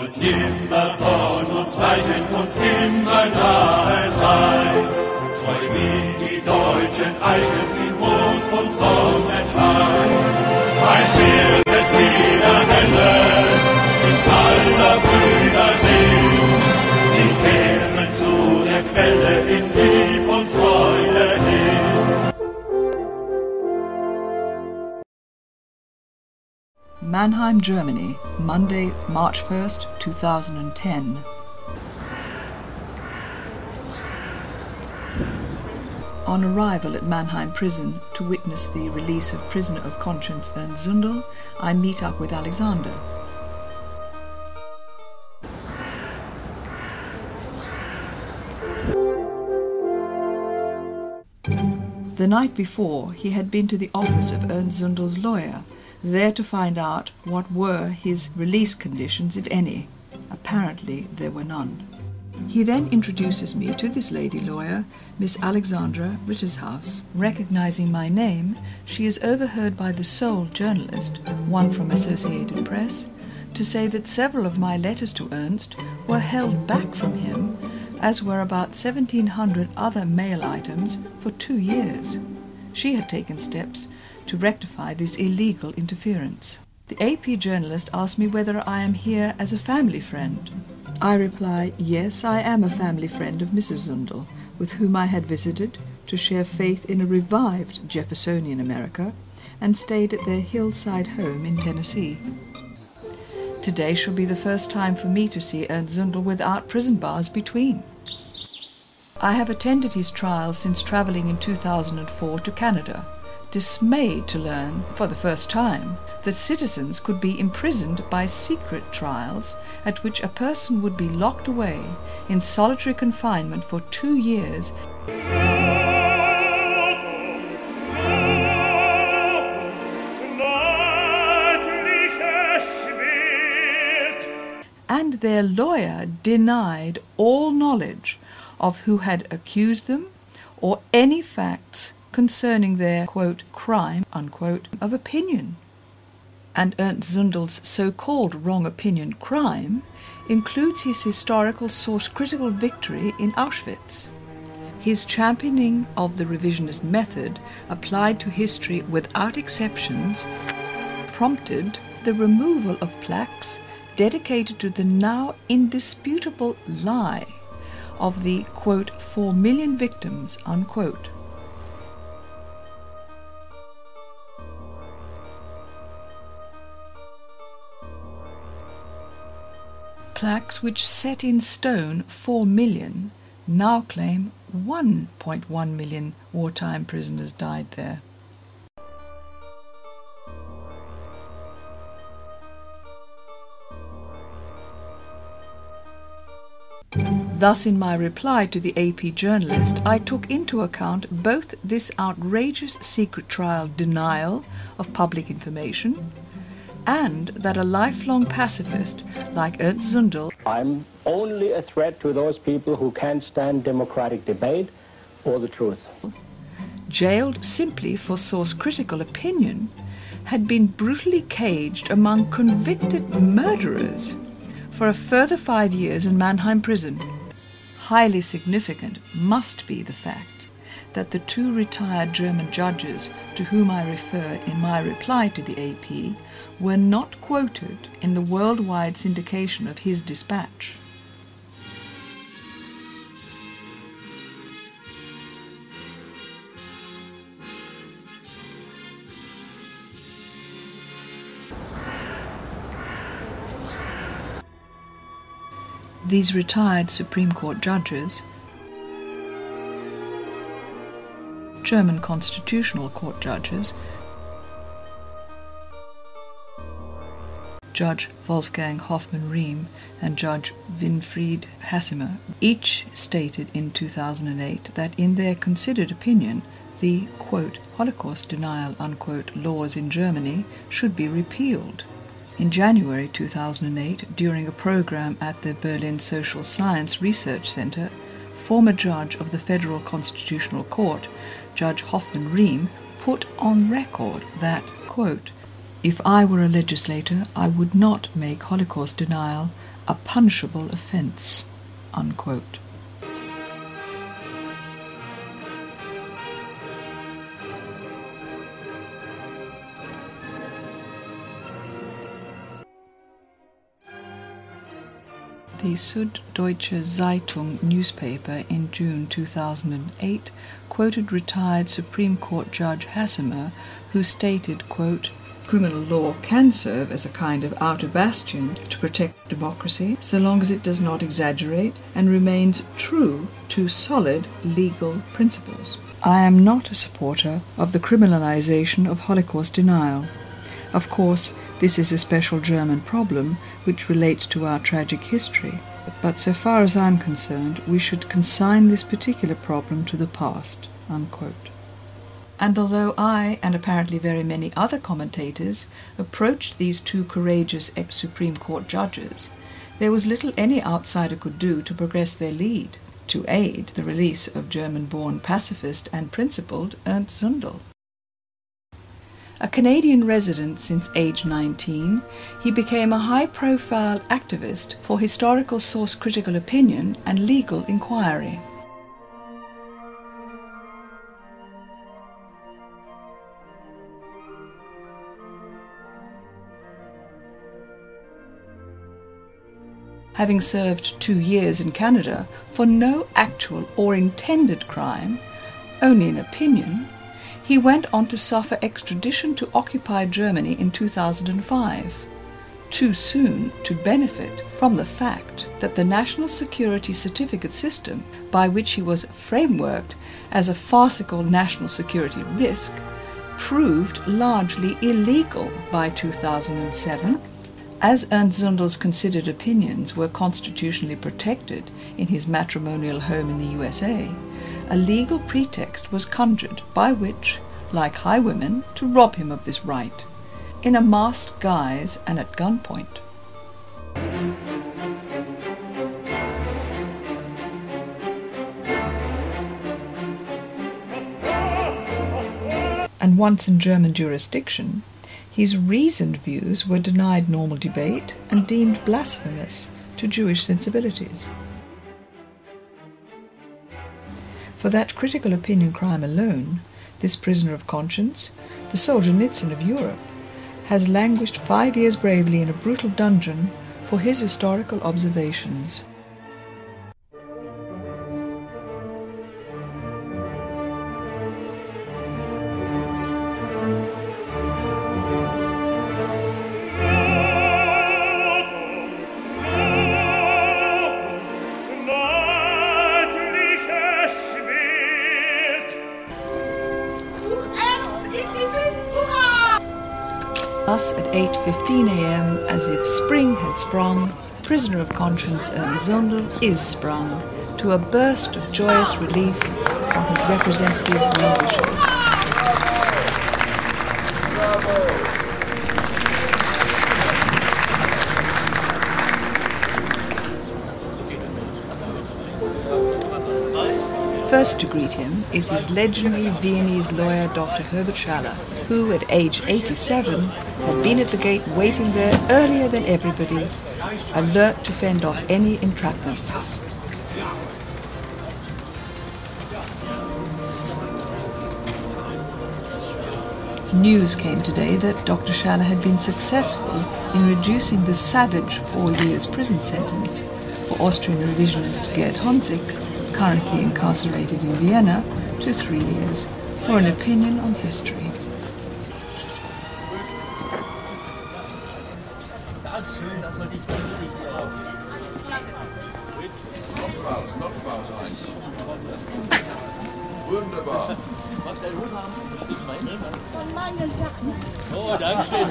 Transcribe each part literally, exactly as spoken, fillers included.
wird nimmer von uns weichen, uns immer nahe sein. Treu wie die deutschen Eichen in Mond und Sonnenschein. Ein wird es wieder heller, in aller Brüder Sinn. Sie kehren zu der Quelle in Lieb und Treue hin. Mannheim, Germany, Monday, March first, two thousand ten. On arrival at Mannheim prison to witness the release of prisoner of conscience Ernst Zundel, I meet up with Alexander. The night before, he had been to the office of Ernst Zundel's lawyer, there to find out what were his release conditions, if any. Apparently there were none. He then introduces me to this lady lawyer, Miss Alexandra Rittershaus. Recognizing my name, she is overheard by the sole journalist, one from Associated Press, to say that several of my letters to Ernst were held back from him, as were about seventeen hundred other mail items, for two years. She had taken steps to rectify this illegal interference. The A P journalist asked me whether I am here as a family friend. I reply, yes, I am a family friend of Missus Zundel, with whom I had visited to share faith in a revived Jeffersonian America, and stayed at their hillside home in Tennessee. Today shall be the first time for me to see Ernst Zundel without prison bars between. I have attended his trial since travelling in two thousand four to Canada, dismayed to learn, for the first time, that citizens could be imprisoned by secret trials at which a person would be locked away in solitary confinement for two years and their lawyer denied all knowledge of who had accused them or any facts concerning their, quote, crime, unquote, of opinion. And Ernst Zundel's so-called wrong opinion crime includes his historical source-critical victory in Auschwitz. His championing of the revisionist method applied to history without exceptions prompted the removal of plaques dedicated to the now indisputable lie of the, quote, four million victims, unquote. Plaques which set in stone four million now claim one point one million wartime prisoners died there. Thus, in my reply to the A P journalist, I took into account both this outrageous secret trial denial of public information and that a lifelong pacifist like Ernst Zundel, I'm only a threat to those people who can't stand democratic debate or the truth, jailed simply for source-critical opinion, had been brutally caged among convicted murderers for a further five years in Mannheim prison. Highly significant must be the fact that the two retired German judges to whom I refer in my reply to the A P were not quoted in the worldwide syndication of his dispatch. These retired Supreme Court judges, German Constitutional Court judges, Judge Wolfgang Hoffmann-Riem and Judge Winfried Hassimer, each stated in two thousand eight that in their considered opinion the, quote, Holocaust denial, unquote, laws in Germany should be repealed. In January two thousand eight, during a program at the Berlin Social Science Research Center, former judge of the Federal Constitutional Court, Judge Hoffmann-Riem, put on record that, quote, if I were a legislator, I would not make Holocaust denial a punishable offence, unquote. The Süddeutsche Zeitung newspaper in June two thousand eight quoted retired Supreme Court Judge Hassemer, who stated, quote, "Criminal law can serve as a kind of outer bastion to protect democracy so long as it does not exaggerate and remains true to solid legal principles." I am not a supporter of the criminalization of Holocaust denial. Of course, this is a special German problem which relates to our tragic history, but so far as I'm concerned, we should consign this particular problem to the past, unquote. And although I, and apparently very many other commentators, approached these two courageous ex-Supreme Court judges, there was little any outsider could do to progress their lead, to aid the release of German-born pacifist and principled Ernst Zundel. A Canadian resident since age nineteen, he became a high-profile activist for historical source critical opinion and legal inquiry. Having served two years in Canada for no actual or intended crime, only an opinion, he went on to suffer extradition to occupied Germany in two thousand five, too soon to benefit from the fact that the national security certificate system by which he was frameworked as a farcical national security risk proved largely illegal by two thousand seven. As Ernst Zundel's considered opinions were constitutionally protected in his matrimonial home in the U S A, a legal pretext was conjured by which, like highwaymen, to rob him of this right, in a masked guise and at gunpoint. And once in German jurisdiction, his reasoned views were denied normal debate and deemed blasphemous to Jewish sensibilities. For that critical opinion crime alone, this prisoner of conscience, the Solzhenitsyn of Europe, has languished five years bravely in a brutal dungeon for his historical observations. Thus, at eight fifteen a m, as if spring had sprung, prisoner of conscience Ernst Zundel is sprung to a burst of joyous relief from his representative well-wishers. First to greet him is his legendary Viennese lawyer Doctor Herbert Schaller, who at age eighty-seven had been at the gate waiting there earlier than everybody, alert to fend off any entrapments. News came today that Doctor Schaller had been successful in reducing the savage four years prison sentence for Austrian revisionist Gerd Honzig, currently incarcerated in Vienna, to three years for an opinion on history. Wunderbar. Oh, danke schön.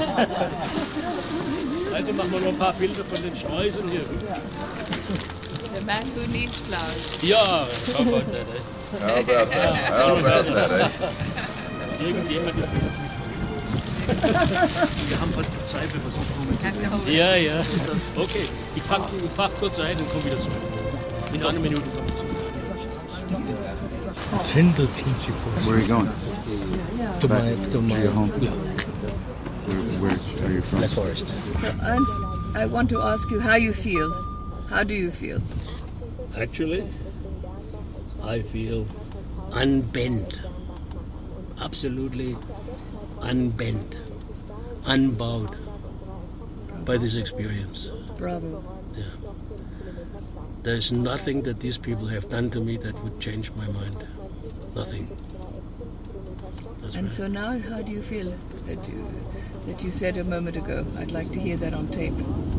Also machen wir noch ein paar Bilder von den Streuseln hier. The man who needs flowers. Ja, how about that, eh? How about that? How about that, eh? Irgendjemand der Bild. Wir haben heute Zeit, wenn wir so kommen. Ja, ja. Okay, ich pack, ich pack kurz ein und komme wieder zurück. In einer Minute komme ich zurück. Where are you going? To my, to my your home? Yeah, Where, where, where are you from? Black Forest. So Ernst, I want to ask you how you feel. How do you feel? Actually, I feel unbent. Absolutely unbent, unbowed by this experience. Bravo. Yeah. There's nothing that these people have done to me that would change my mind. Nothing. That's And right. so now, how do you feel that you, that you said a moment ago? I'd like to hear that on tape.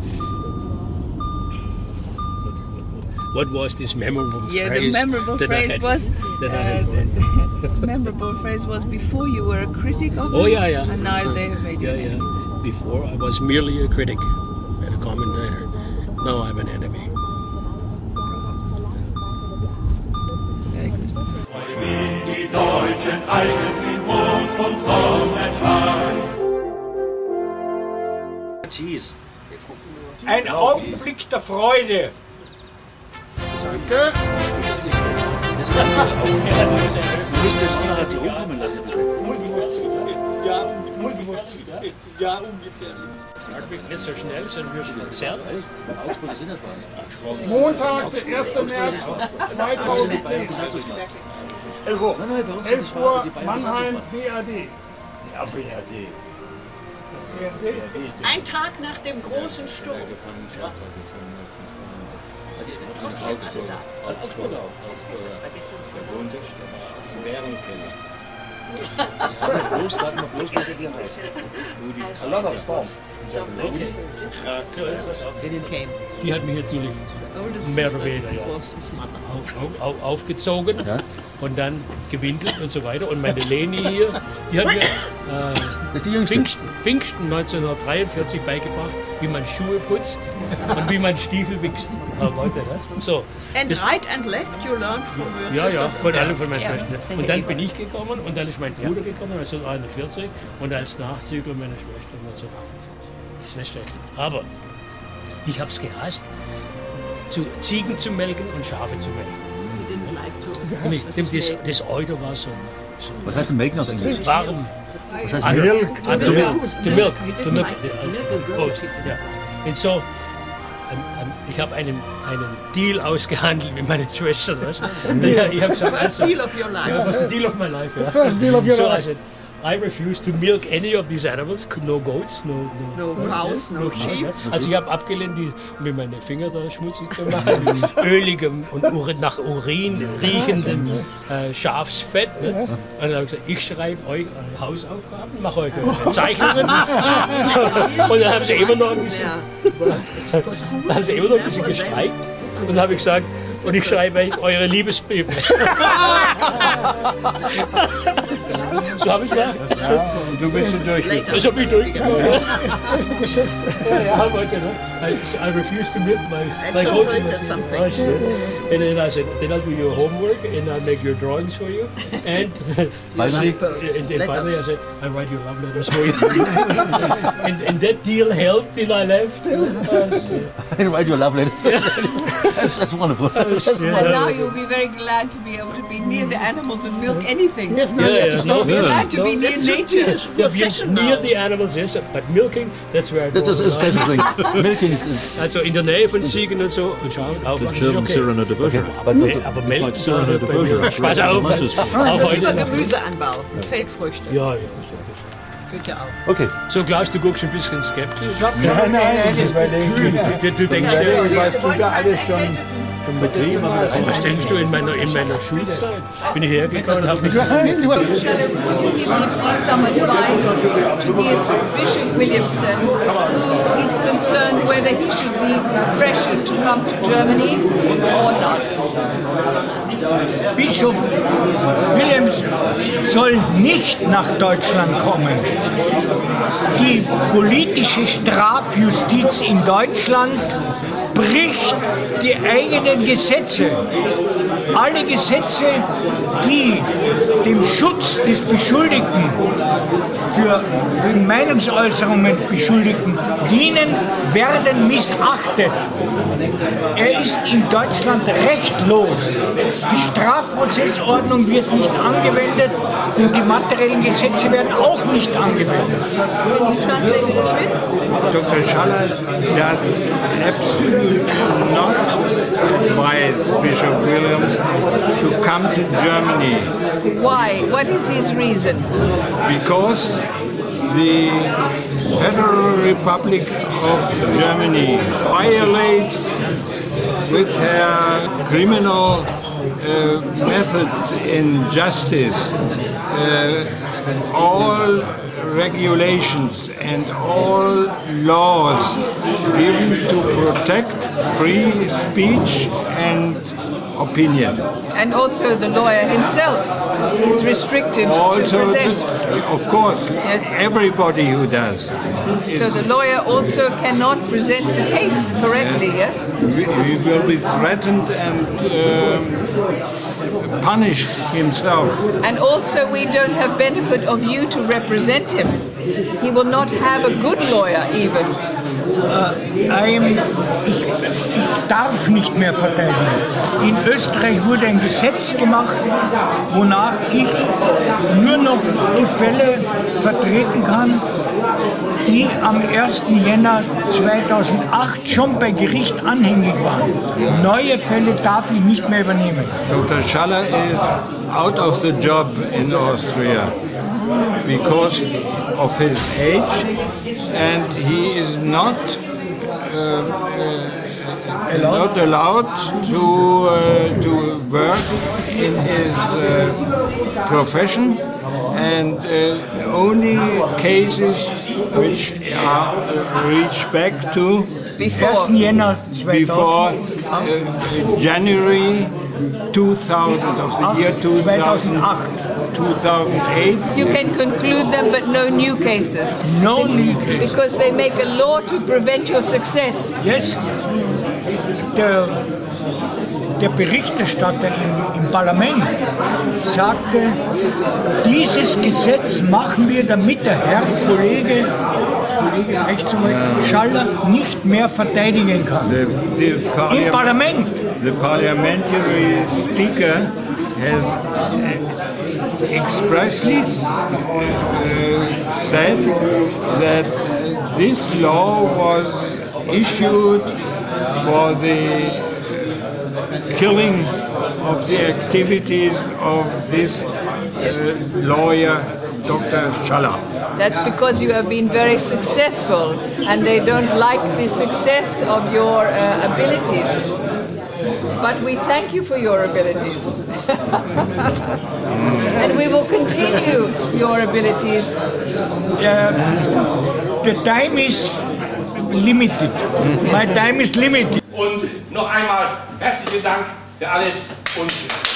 What was this memorable Yeah, phrase? the memorable that I phrase had- was. that I uh, had the, the memorable phrase was before you were a critic of Oh them, yeah, yeah. and now they have made you. Yeah, an enemy. yeah. Before I was merely a critic and a commentator. Now I'm an enemy. Very good. Wie die Deutschen eichen in Mond und Sonnenschein. Cheese. Ein Augenblick der Freude. Ja, ungefähr. Nicht so schnell, sondern wir schon verzerrt. Montag, der erste März zweitausendzehn. elf Uhr, elf Uhr, Mannheim, B R D. Ja, B R D. B R D. Ein Tag nach dem großen Sturm. Trotzdem alle da. Augsburg auch. Das war gestern. Der wohnte, der war aus dem Bärenkeller. A lot of stuff. Okay. Came. Die hat mich natürlich mehr oder weniger ja, Was his mother. au- au- aufgezogen und dann gewindelt und so weiter. Und meine Leni hier, die hat mir äh, Das ist die jüngste. Pfingsten, Pfingsten neunzehnhundertdreiundvierzig beigebracht, wie man Schuhe putzt und wie man Stiefel wichst. Aber weiter, ja? So. And Das- right and left you learned from your Ja, ja, sisters. von allen von meinen Ja, Schwestern. das Und denke dann ich bin immer. ich gekommen und dann ist mein Bruder gekommen, neunzehnhunderteinundvierzig, und als Nachzügler meiner Schwester neunzehnhundertachtundvierzig. Das Schwesterchen. Aber ich habe es gehasst, zu Ziegen zu melken und Schafe zu melken. You didn't like to. Und ich, das, das Euter war so, so Was heißt denn Melken auf Englisch? warm. Was heißt Milk. Milk? The milk. The milk. He didn't The milk. like the The milk. goat. Ja. Und so, ähm, ähm, ich habe einen, einen Deal ausgehandelt mit meiner Schwester. Weißt? du? Ja, ich habe gesagt, First also, deal of your life. yeah, it was the deal of my life. Yeah. first deal of your so life. I said, I refuse to milk any of these animals. No goats, no, No cows, no sheep. Also ich habe abgelehnt, die, mit meinen Fingern da schmutzig zu machen, mit öligem und Urin, nach Urin riechendem äh, Schafsfett. Ne? Und dann habe ich gesagt, ich schreibe euch eure Hausaufgaben, mache euch eure Zeichnungen. Und dann haben sie immer noch ein bisschen, Ja. dann haben sie immer noch ein bisschen gestreikt. Und dann habe ich gesagt, und ich schreibe euch eure Liebesbriefe. So habe ich das. Und du bist durch. Das habe ich durchgekommen. Erste Geschäft. Yeah, yeah, I wanted, I, I refused to milk my, my told goats. her that's something. Oh, shit. And then I said, then I'll do your homework and I'll make your drawings for you. And, Finally? and then Letters. finally I said, I'll write your love letters for you. and, and that deal held till I left. Oh, shit. I write you a love letter. that's, that's wonderful. Oh, shit. And now you'll be very glad to be able to be near the animals and milk anything. Yes, now Yeah, you have yeah, to no, stop. You're no, glad to no. be near nature. Yeah, being near the animals, yes, but milking, that's where I That's draw a, a the line. special thing. Milking is, is Also in der Nähe von Ziegen und so und Schafen aufwachsen ist German okay. Cyrano de Bergerac. Aber, But- aber, aber It's melken like Cyrano de bei mir. Bergerac. Spaß auf. Romantisch. Auch heute Über noch. Gemüseanbau, Feldfrüchte. Ja, ja. Geht ja auch. okay. So, Klaus, du guckst ein bisschen skeptisch. Nein, nein, das war nicht. Du, du denkst Ja, ja, was du da alles schon, schon betrieben hast. was denkst du in meiner, in meiner Schulzeit? Bin ich hergekommen und habe mich... Shall I give me please some advice to give Bishop Williamson, who is concerned whether he should be pressured to come to Germany or not? Bischof Williams soll nicht nach Deutschland kommen. Die politische Strafjustiz in Deutschland bricht die eigenen Gesetze. alle Gesetze, die dem Schutz des Beschuldigten für Meinungsäußerungen Beschuldigten dienen, werden missachtet. Er ist in Deutschland rechtlos. Die Strafprozessordnung wird nicht angewendet und die materiellen Gesetze werden auch nicht angewendet. Doctor Schaller does absolutely not advise Bishop Williams to come to Germany. Why? What is his reason? Because the Federal Republic of Germany violates with her criminal uh, methods in justice uh, all regulations and all laws given to protect free speech and opinion. And also the lawyer himself is restricted also to present. The, of course, yes. Everybody who does. So the lawyer also cannot present the case correctly, yes? He will be threatened and um, punished himself. And also we don't have benefit of you to represent him. He will not have a good lawyer even. Uh, I'm, ich, ich darf nicht mehr verteidigen. In Österreich wurde ein Gesetz gemacht, wonach ich nur noch die Fälle vertreten kann, die am ersten Jänner zweitausendacht schon bei Gericht anhängig waren. Neue Fälle darf ich nicht mehr übernehmen. Doctor Schaller is out of the job in Austria because of his age, and he is not uh, uh, not allowed to uh, to work in his uh, profession, and uh, only cases which are reached back to before, before uh, January two thousand of the year two thousand, two thousand eight. You can conclude them, but no new cases. No new cases. Because they make a law to prevent your success. Yes. Der, der Berichterstatter im, im Parlament sagte, dieses Gesetz machen wir, damit der Herr Kollege, Kollege Rechtsanwalt Schaller nicht mehr verteidigen kann. The, the parliament, Im Parlament. The parliamentary speaker has expressly uh, said that this law was issued for the killing of the activities of this uh, lawyer, Doctor Schaller. That's because you have been very successful and they don't like the success of your uh, abilities. But we thank you for your abilities. And we will continue your abilities. Uh, the time is limited. My time is limited. Und noch einmal herzlichen Dank für alles und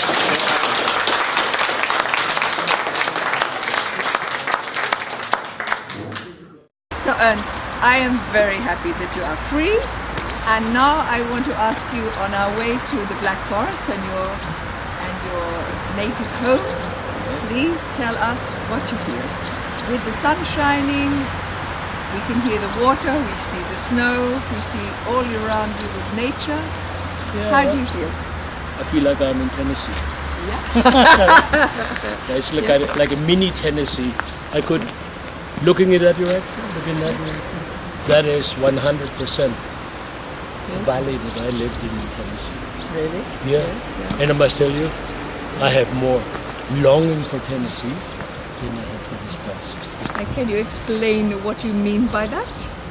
So Ernst, I am very happy that you are free. And now I want to ask you, on our way to the Black Forest and your and your native home, please tell us what you feel. With the sun shining, we can hear the water, we see the snow, we see all around you with nature. Yeah, How do you feel? I feel like I'm in Tennessee. Yeah. It's like, Yeah. a, like a mini Tennessee. I could, looking in that direction, looking that way, that is one hundred percent. Yes. Valley that I lived in in Tennessee. Really? Yeah. Yes, yeah. And I must tell you, I have more longing for Tennessee than I have for this place. And can you explain what you mean by that?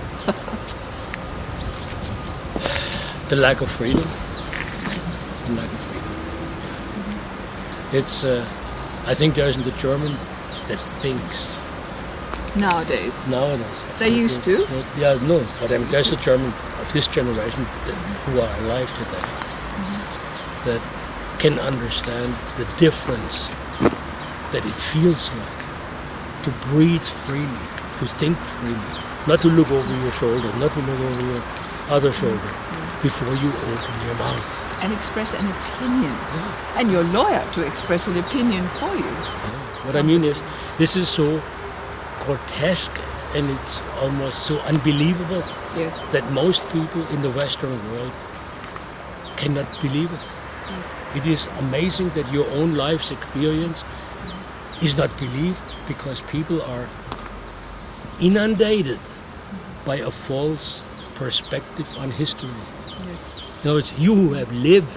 The lack of freedom. The lack of freedom. Yeah. It's, uh, I think there isn't a German that thinks. Nowadays. Nowadays. They used to. Yeah, no, but I mean, there's a German of this generation that, who are alive today mm-hmm. that can understand the difference that it feels like to breathe freely, to think freely, not to look over your shoulder, not to look over your other shoulder mm-hmm. before you open your mouth. and express an opinion, and your lawyer to express an opinion for you. What I mean is, this is so grotesque and it's almost so unbelievable Yes. that most people in the Western world cannot believe it. Yes. It is amazing that your own life's experience is not believed because people are inundated by a false perspective on history. Yes. No, it's you who have lived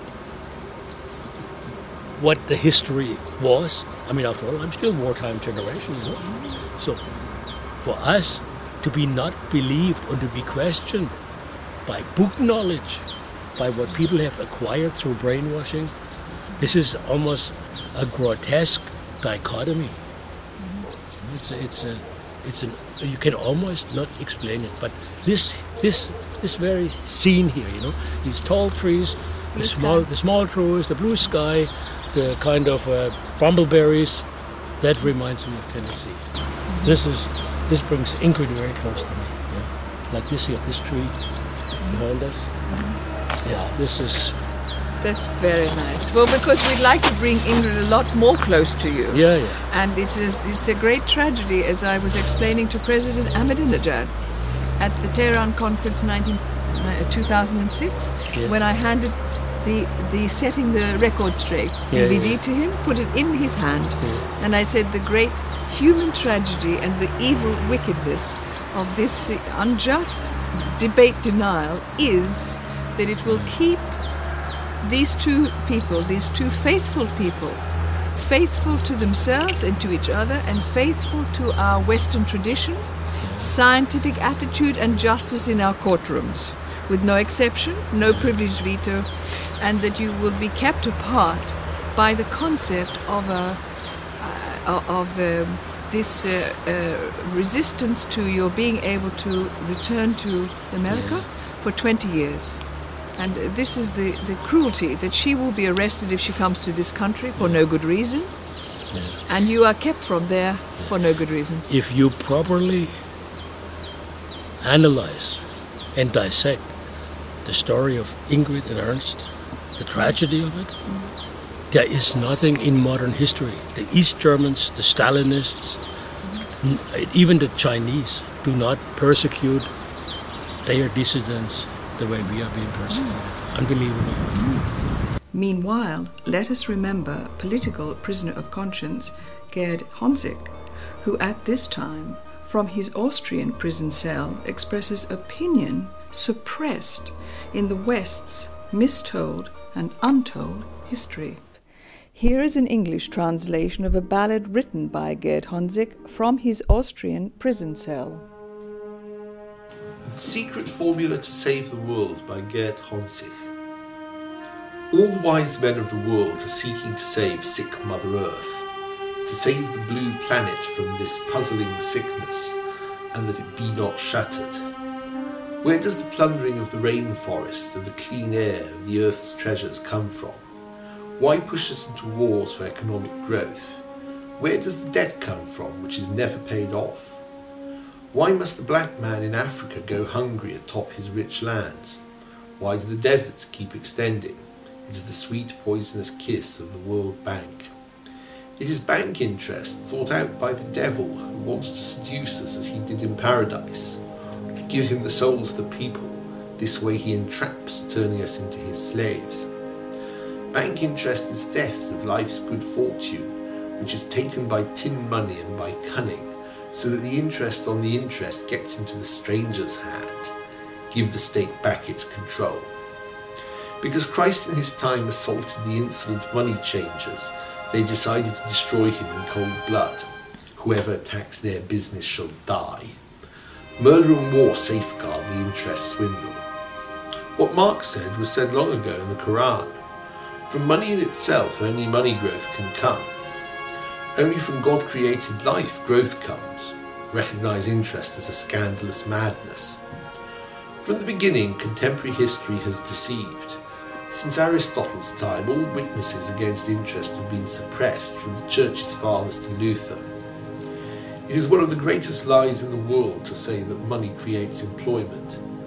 what the history was. I mean, after all, I'm still wartime generation, you know. So, for us to be not believed or to be questioned by book knowledge, by what people have acquired through brainwashing, this is almost a grotesque dichotomy. Mm-hmm. It's a, it's a, it's an. You can almost not explain it. But this, this, this very scene here, you know, these tall trees, blue the small, sky. the small trees, the blue sky, the kind of uh, bumbleberries, that reminds me of Tennessee. Mm-hmm. This is, this brings Ingrid very close to me. Yeah? Like this here, this tree behind us. Mm-hmm. Yeah, this is. That's very nice. Well, because we'd like to bring Ingrid a lot more close to you. Yeah, yeah. And it is, it's a great tragedy, as I was explaining to President Ahmadinejad at the Tehran conference nineteen, uh, two thousand six, yeah. when I handed the, the Setting the Record Straight D V D yeah, yeah. to him, put it in his hand, yeah. and I said the great human tragedy and the evil wickedness of this unjust debate denial is that it will keep these two people, these two faithful people, faithful to themselves and to each other, and faithful to our Western tradition, scientific attitude and justice in our courtrooms, with no exception, no privileged veto, and that you will be kept apart by the concept of a, uh, of um, this uh, uh, resistance to your being able to return to America yeah. for twenty years. And this is the, the cruelty, that she will be arrested if she comes to this country for no good reason, yeah. and you are kept from there for no good reason. If you properly analyze and dissect the story of Ingrid and Ernst, the tragedy of it, mm. there is nothing in modern history. The East Germans, the Stalinists, mm. even the Chinese do not persecute their dissidents the way we are being persecuted. Mm. Unbelievable. Mm. Meanwhile, let us remember political prisoner of conscience Gerd Honzig, who at this time, from his Austrian prison cell, expresses opinion suppressed in the West's mistold and untold history. Here is an English translation of a ballad written by Gerd Honzig from his Austrian prison cell. The Secret Formula to Save the World by Gerd Honzig. All the wise men of the world are seeking to save sick Mother Earth, to save the blue planet from this puzzling sickness, and that it be not shattered. Where does the plundering of the rainforest, of the clean air, of the Earth's treasures come from? Why push us into wars for economic growth? Where does the debt come from, which is never paid off? Why must the black man in Africa go hungry atop his rich lands? Why do the deserts keep extending? It is the sweet poisonous kiss of the World Bank. It is bank interest thought out by the devil, who wants to seduce us as he did in paradise. Give him the souls of the people, this way he entraps, turning us into his slaves. Bank interest is theft of life's good fortune, which is taken by tin money and by cunning, so that the interest on the interest gets into the stranger's hand. Give the state back its control. Because Christ in his time assaulted the insolent money changers, they decided to destroy him in cold blood. Whoever attacks their business shall die. Murder and war safeguard the interest swindle. What Marx said was said long ago in the Quran. From money in itself, only money growth can come. Only from God-created life growth comes. Recognize interest as a scandalous madness. From the beginning, contemporary history has deceived. Since Aristotle's time, all witnesses against interest have been suppressed, from the Church's fathers to Luther. It is one of the greatest lies in the world to say that money creates employment.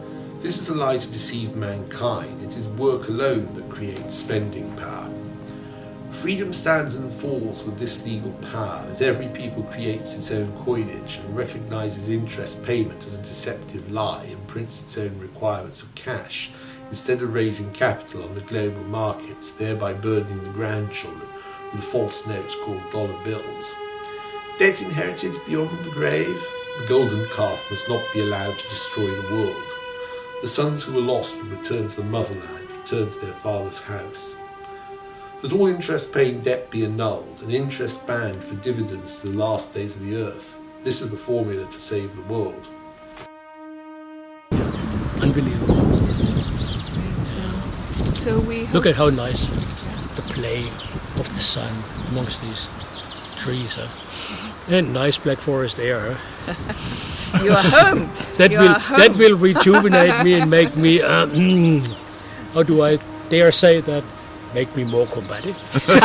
This is a lie to deceive mankind. It is work alone that creates spending power. Freedom stands and falls with this legal power, that every people creates its own coinage and recognises interest payment as a deceptive lie and prints its own requirements of cash, instead of raising capital on the global markets, thereby burdening the grandchildren with false notes called dollar bills. Debt inherited beyond the grave? The golden calf must not be allowed to destroy the world. The sons who were lost will return to the motherland, return to their father's house. That all interest-paying debt be annulled, and interest banned for dividends to the last days of the earth. This is the formula to save the world. Unbelievable. So, so we Look at how nice the play of the sun amongst these trees. Huh? And nice Black Forest air. Huh? You are home. that you will are home. that will rejuvenate me and make me. Uh, mm, how do I dare say that? Make me more combative.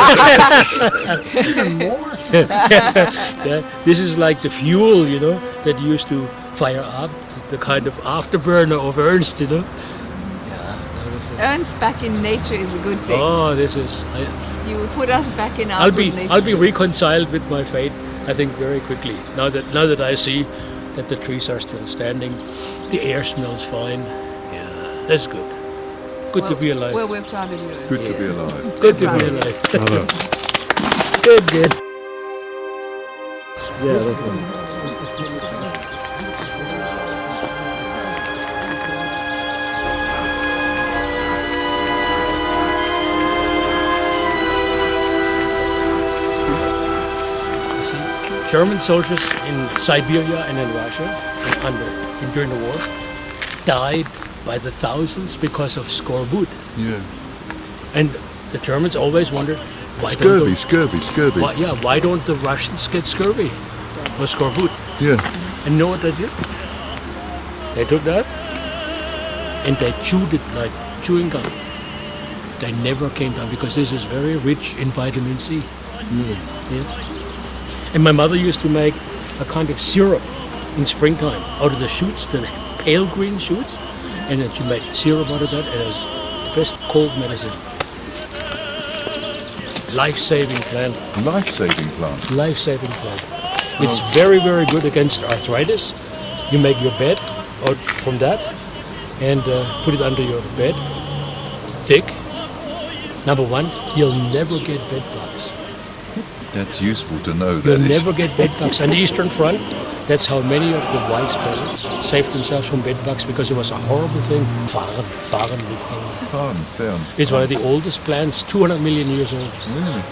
Even more? Yeah, this is like the fuel, you know, that used to fire up the kind of afterburner of Ernst, you know. Yeah, no, this is. Ernst back in nature is a good thing. Oh, this is. I, you will put us back in our I'll good be nature. I'll be reconciled with my fate, I think, very quickly. Now that now that I see that the trees are still standing, the air smells fine. Yeah, that's good. Good well, to be alive. Well, we're proud of you. Good yeah. to be alive. Good to be alive. Good, good. Yeah, that's right. You see, German soldiers in Siberia and in Russia, and under in, during the war, died by the thousands because of scorbut. Yeah. And the Germans always wondered why Scurvy, don't the, scurvy, scurvy. Why, yeah, why don't the Russians get scurvy or scorbut? Yeah. And you know what they did? They took that and they chewed it like chewing gum. They never came down because this is very rich in vitamin C. Yeah. Yeah. And my mother used to make a kind of syrup in springtime out of the shoots, the pale green shoots, and then she made syrup out of that, and it was the best cold medicine. Life-saving plant. Life-saving plant. Life-saving plant. It's very, very good against arthritis. You make your bed out from that and uh, put it under your bed, thick. Number one, you'll never get bed bugs. That's useful to know. You'll That is. never get bed bugs. On the Eastern Front, that's how many of the wise peasants saved themselves from bed bugs, because it was a horrible thing. Farn, farn, Farn, farn. It's one of the oldest plants, two hundred million years old. Really?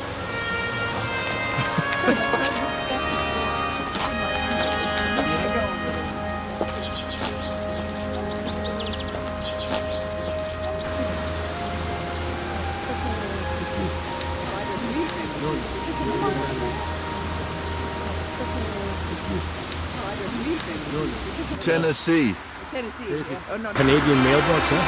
Tennessee. Tennessee. Yeah. Oh, no, no. Canadian mailbox, huh?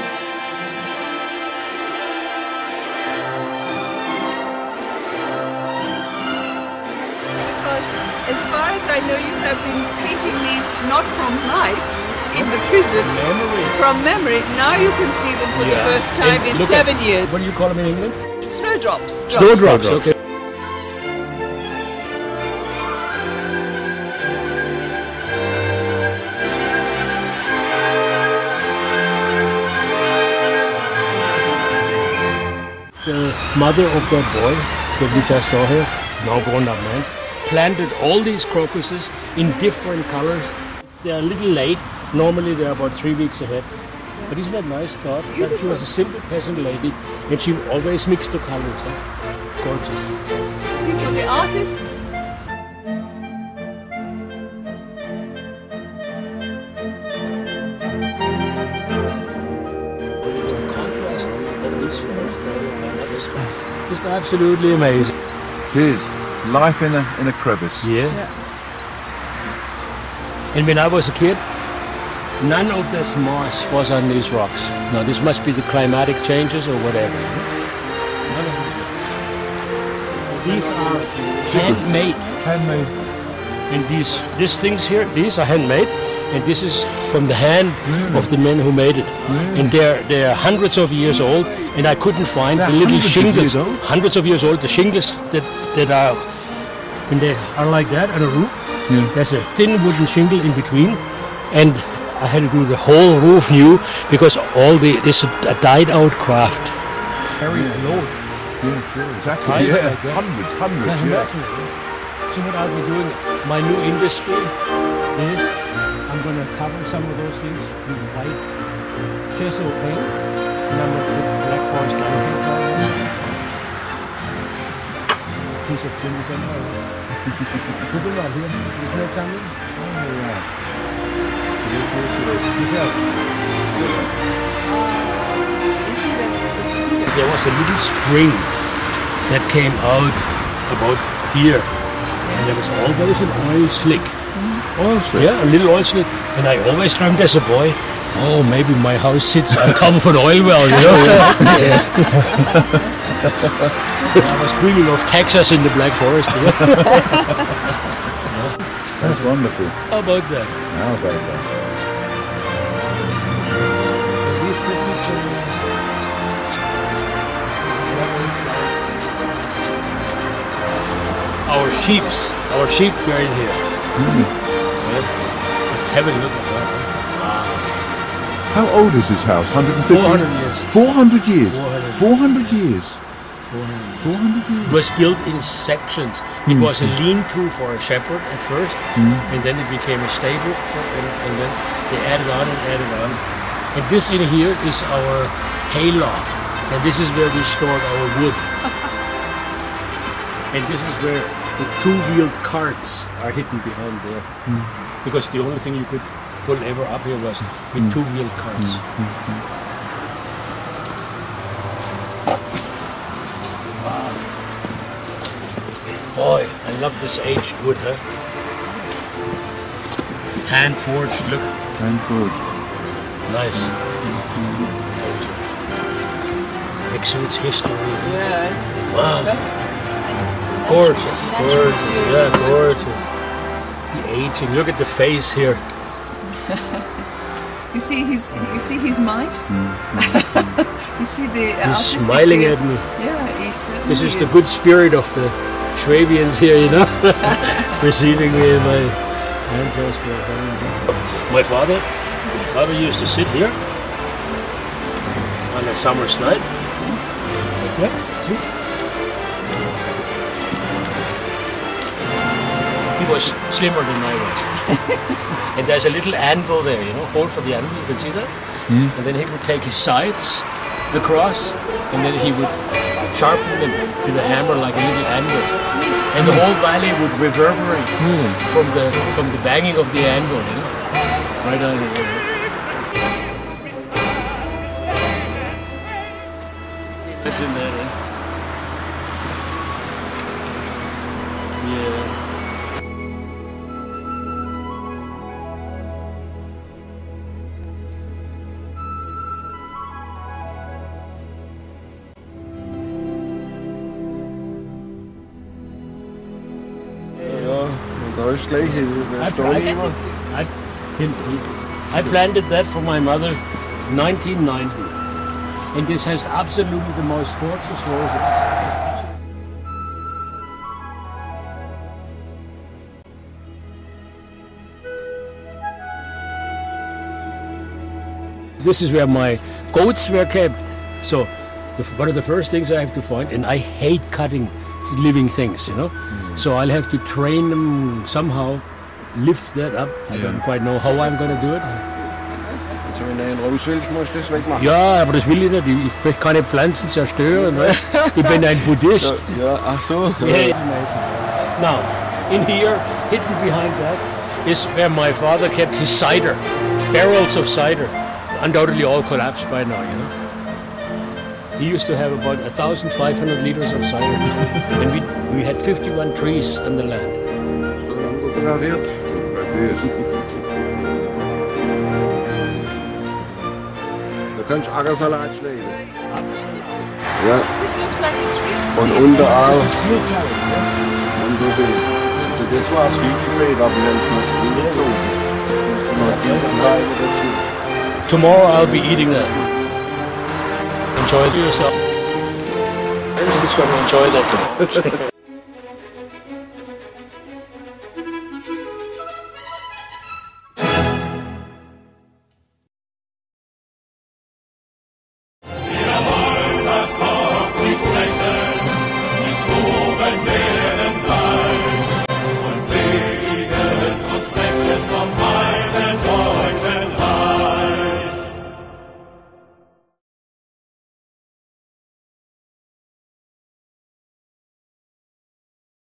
Because as far as I know, you have been painting these not from life in the prison, memory. from memory. Now you can see them for Yeah. the first time And in look seven at- years. What do you call them in England? Snowdrops. drops. Snowdrops, okay. The mother of that boy that we just saw here, now grown up man, planted all these crocuses in different colors. They're a little late. Normally they're about three weeks ahead. But isn't that nice thought? That she was a simple peasant lady and she always mixed the colors. Huh? Gorgeous. See, for the artist, Just absolutely amazing. Here's life in a in a crevice. Yeah. And when I was a kid, none of this moss was on these rocks. Now this must be the climatic changes or whatever. None of it. These are handmade. Handmade. And these these things here, these are handmade. And this is from the hand of the men who made it. And they're, they're hundreds of years old, and I couldn't find They're the little hundreds of shingles. years old? Hundreds of years old. The shingles that, that are, when they are like that on a roof, Yeah. there's a thin wooden shingle in between. And I had to do the whole roof new because all the, this is a died out craft. Carry a load. Yeah, sure, exactly. Tiles Yeah, like that. hundreds, hundreds, Yeah, yeah. imagine it. So what I'll be doing, my new industry is I'm going to cover some of those things with white gesso paint, and I'm going to put black forest laminates on this. Piece of Jimmy somewhere. Put them right here. Isn't that something? Oh, yeah. There was a little spring that came out about here, and there was always an oil slick. Oil slick? Yeah, a little oil slick. And I always dreamed as a boy, oh, maybe my house sits on top of an oil well, you know? I was dreaming of Texas in the Black Forest. You know? That's wonderful. How about that? How about that? This, this is, uh, our sheeps, our sheep are in here. Mm. Yes. Have a look at that. How old is this house? one hundred fifty? four hundred years. four hundred years? four hundred four hundred years? four hundred years. It was built in sections. It Mm. was a lean-to for a shepherd at first, Mm. and then it became a stable, for, and, and then they added on and added on. And this in here is our hay loft, and this is where we stored our wood. And this is where the two-wheeled carts are hidden behind there, Mm. because the only thing you could pull ever up here was with Mm. two-wheeled carts. Boy, I love this aged wood, huh? Hand forged, look. Hand forged. Nice. Exudes history. Yes. Wow. And it's the Gorgeous, natural gorgeous, materials, yeah, wasn't it? gorgeous. The aging, look at the face here. You see his, you see his might. You see the He's artistic smiling way- at me. Yeah, he's certainly This is the is. good spirit of the Schwabians here, you know, receiving me in my ancestral home. My father, my father used to sit here on a summer's night. Like that, see? He was slimmer than I was. And there's a little anvil there, you know, hole for the anvil, you can see that? Mm. And then he would take his scythes across, and then he would sharpen them with a hammer like a little anvil. And the whole valley would reverberate Really? from the from the banging of the anvil, you know? Right on here. Imagine that, eh? Yeah. Der er jo slag her. I planted, I, I planted that for my mother in nineteen ninety. And this has absolutely the most gorgeous roses. This is where my goats were kept. So the, one of the first things I have to find, and I hate cutting living things, you know. So I'll have to train them somehow, lift that up. I don't quite know how I'm going to do it. Also wenn er einen rauswillst, musst du das wegmachen. Ja, aber das will ich nicht. Ich möchte keine Pflanzen zerstören. Weißt? Ich bin ein Buddhist. Ja, ja, ach so. Yeah. Now, in here, hidden behind that, is where my father kept his cider, barrels of cider, undoubtedly all collapsed by now, you know. He used to have about one thousand five hundred liters of cider, and we, we had fifty-one trees on the land. Da kannst du Ackersalat schneiden. Ja. This looks like it's recent. Und unterarm. Und so viel. Also das war's Hügelbeet, aber wir haben es noch nicht gezogen. Tomorrow I'll be eating that. Enjoy yourself. Enjoy that.